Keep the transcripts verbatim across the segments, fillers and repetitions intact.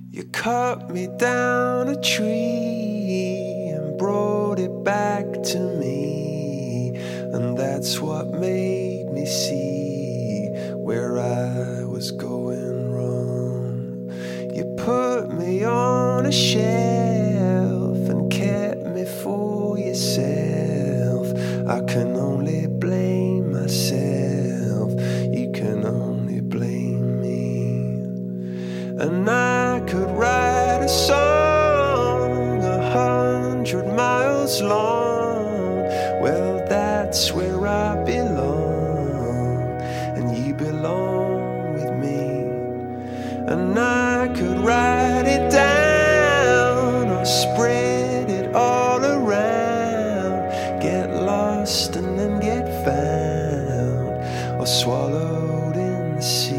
You cut me down a tree and brought it back to me, and that's what made me see where I was going wrong. You put me on a shelf and kept me for yourself. I can only blame myself, you can only blame me. And I could write a song a hundred miles long. Well, that's where I belong, and you belong with me. And I could write it down or spread it all around, get lost and then get found, or swallowed in the sea.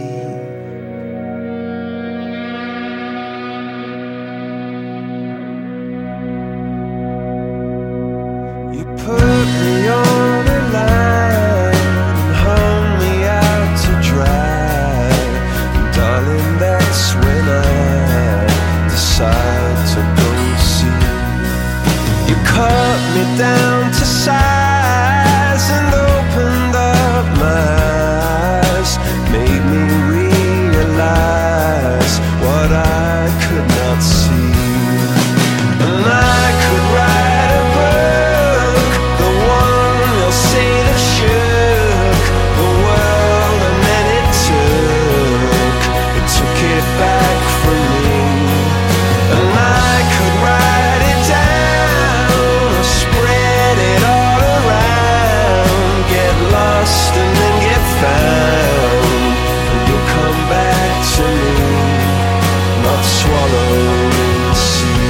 You put me on a line and hung me out to dry, and darling, that's when I decide to go see. You cut me down to size and opened up my eyes, made me realize what I could not see. And I could write a book, the one you'll say that shook the world, and then it took, it took it back from me. And I could write it down or spread it all around, get lost and then get found, and you'll come back to me, not swallowed in the sea.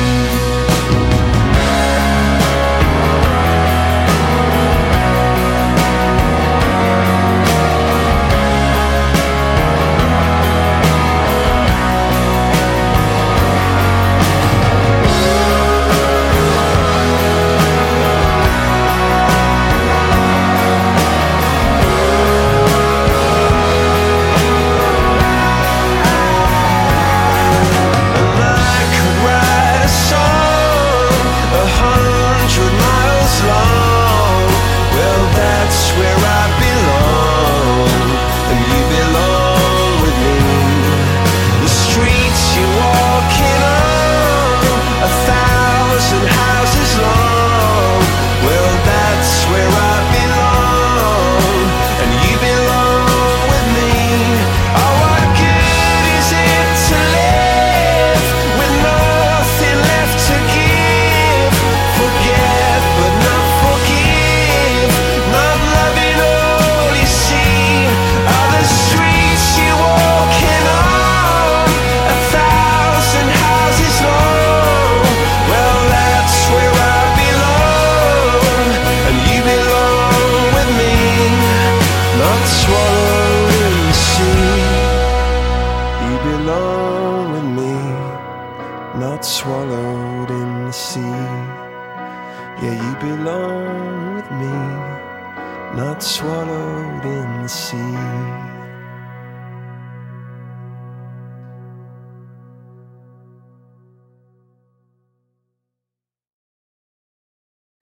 Not swallowed in the sea. Yeah, you belong with me, not swallowed in the sea.